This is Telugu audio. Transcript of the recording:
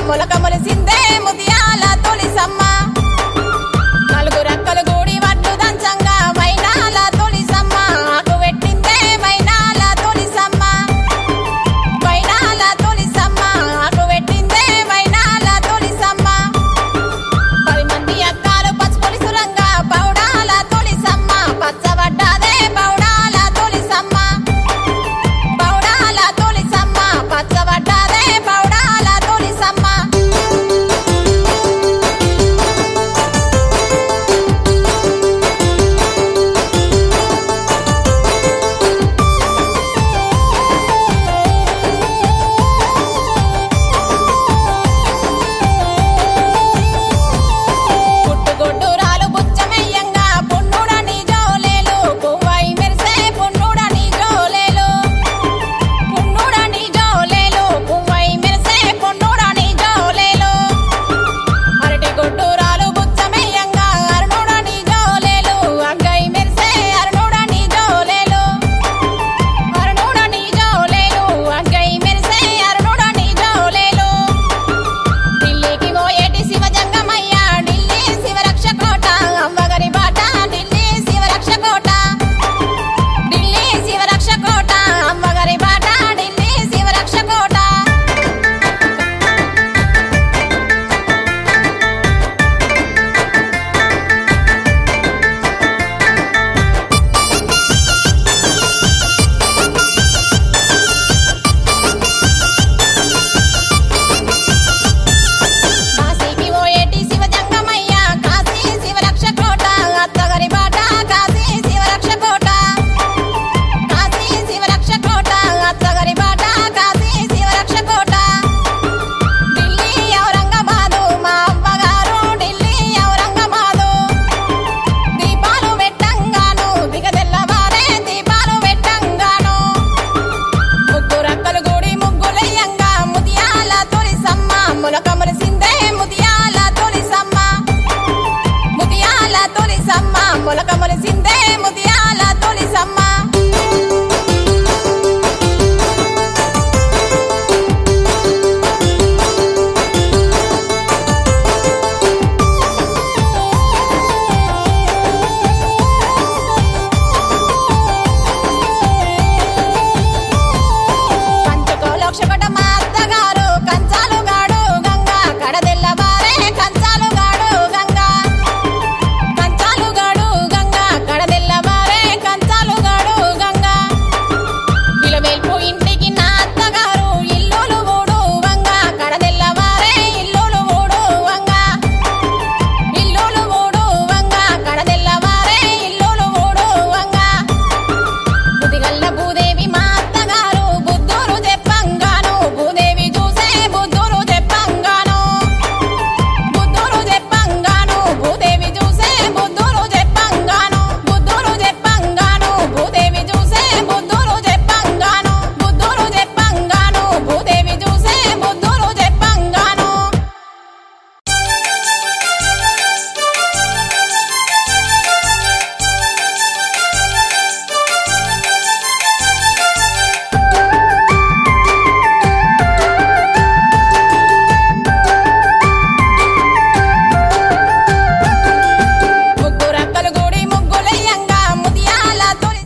మొలక మొలిసిందే ముదియాల తొలిసమ్మ నలుగురు అక్కలు గూడి వడ్లు దంచంగా వైనాల తొలిసమ్మ ఆకు పెట్టిందే వైనాల తొలిసమ్మ వైనాల తొలిసమ్మ ఆకు పెట్టిందే వైనాల తొలిసమ్మ 10 మంది అక్కలు పచ్చుపొలిసురంగా పౌడాల తొలిసమ్మ పచ్చబడ్డాదే పౌడాల తొలిసమ్మ పౌడాల తొలిసమ్మ పచ్చబడ్డాదే పౌడాల తొలిసమ్మ పుట్టుగొడ్డురాలు బుచ్చమయ్యంగా పున్నుడని జోలేలు పువ్వై మెరిసే పున్నుడని జోలేలు పున్నుడని జోలేలు పువ్వై మెరిసే పున్నుడని జోలేలు అరటి గొడ్డురాలు బుచ్చమయ్యంగా అరుణుడని జోలేలు అంగై మెరిసే అరుణుడని జోలేలు అరుణుడని జోలేలు అంగై మెరిసే అరుణుడని జోలేలు ఢిల్లీకి పోయేటి శివజంగమయ్య ఢిల్లీ శివరక్షకోట అమ్మగరి బాట ఢిల్లీ శివరక్షకోట ఢిల్లీ శివరక్షకోట అమ్మగరి బాట ఢిల్లీ శివరక్షకోట కాశీకి పోయేటి శివజంగమయ్య కాశీ శివరక్షకోట అత్తగరి బాట కాశీ శివరక్షకోట కాశీ శివరక్షకోట అత్తగరి బాట కాశీ శివరక్షకోట ఢిల్లీ ఔరంగాబాదు మా అమ్మగారు ఢిల్లీ ఔరంగాబాదు దీపాలు పెట్టంగాను దిగదెల్లవారే దీపాలు పెట్టంగాను ముగ్గురక్కలు గూడి ముగ్గులయ్యంగా ముదియాల తొలిసమ్మ మొలక మొలిసిందే ముదియాల తొలిసమ్మ ముదియాల తొలిసమ్మ మొలక మొలిసిందే ముదియాల తొలిసమ్మ పంచకోలోక్షకట